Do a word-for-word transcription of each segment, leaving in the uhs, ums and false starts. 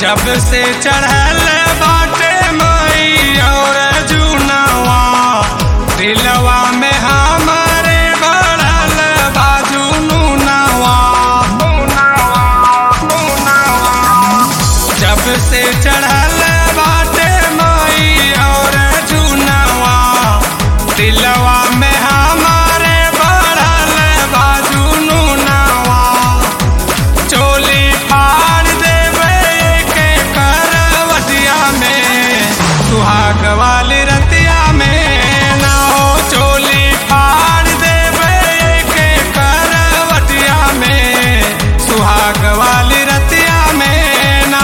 जब से चढ़ल बाटे मई और जुनवा, दिलवा में हमारे बढ़ल बाजू नुनवा। जब से चढ़ल बाटे मई और जुनवा, दिलवा में हमारे बढ़ल बाजू नुनवा। चोली फाड़ देवे के करवटिया में, सुहाग वाली रतिया में ना हो। चोली फाड़ देवे के करवटिया में, सुहाग वाली रतिया में ना।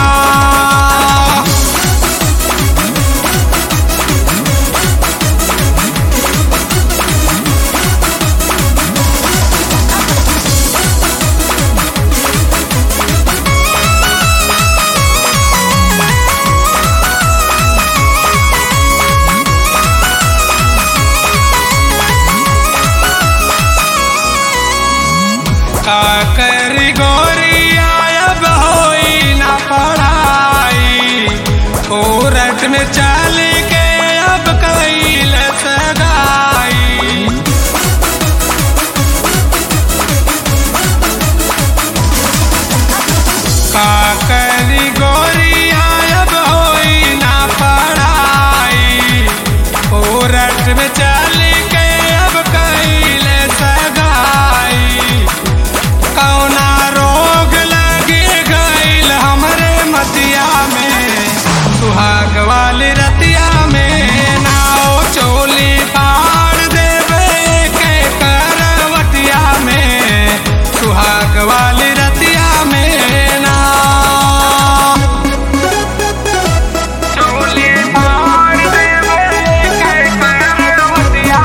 का करी गोरिया अब होई ना पढ़ाई, कोरट में चल के अब कैल सगाई। का करी गोरिया अब होई ना पढ़ाई, कोरट में चल के अब कैल सगाई। कौना रोग लगे गईल हमरे मतिया में, सुहाग वाली रतिया में ना हो। चोली फाड़ देवे के करवटिया में, सुहाग वाली रतिया में ना। चोली फाड़ देवे के करवटिया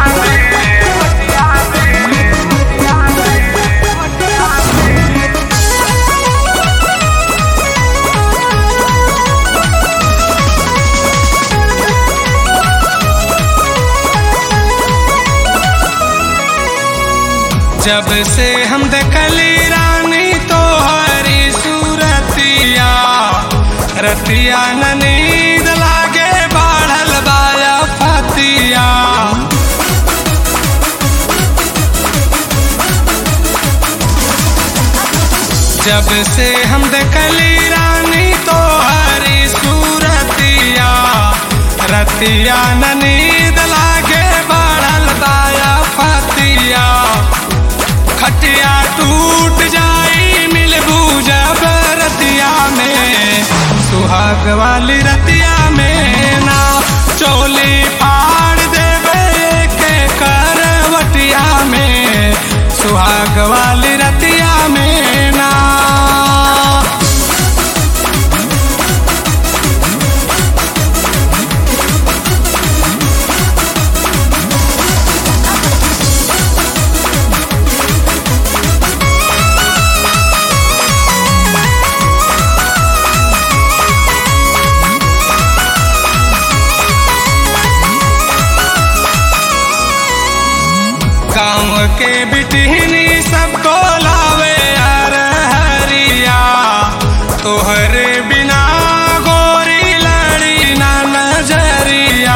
जब से हम देखली रानी तो हरी सूरतिया, रतिया न नींद लागे बाढ़ल बाया फतिया। जब से हम देखली रानी तो हरी सूरतिया, रतिया न नींद लागे बाढ़ल बाया फतिया। खटिया टूट जाई मिलबू जब रतिया में, सुहाग वाली रतिया में ना। चोली फाड़ देवे के करवटिया में, सुहाग वाली रतिया में ना। गाँव के बिटहनी सबको लावे यार हरिया, तोहरे बिना गोरी लड़ी ना नजरिया।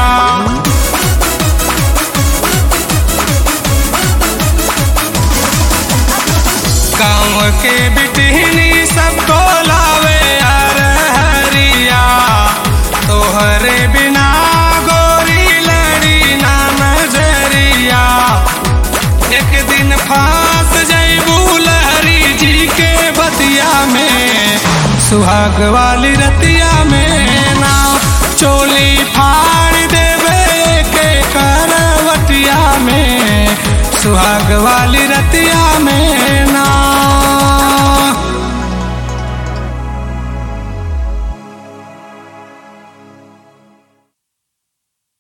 गाँव के बिटहनी सबको लावे यार हरिया, तोहरे बिना गोरी लड़ी ना नजरिया। एक दिन फांस जैबू लहरी जी के बतिया में, सुहाग वाली रतिया में ना। चोली फाड़ देवे के करवटिया में, सुहाग वाली रतिया में ना।